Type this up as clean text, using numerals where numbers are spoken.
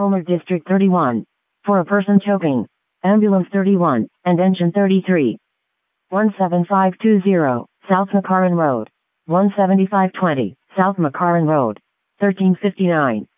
Homer District 31. For a person choking. Ambulance 31, and engine 33. 17520, South McCarran Road. 17520, South McCarran Road. 1359.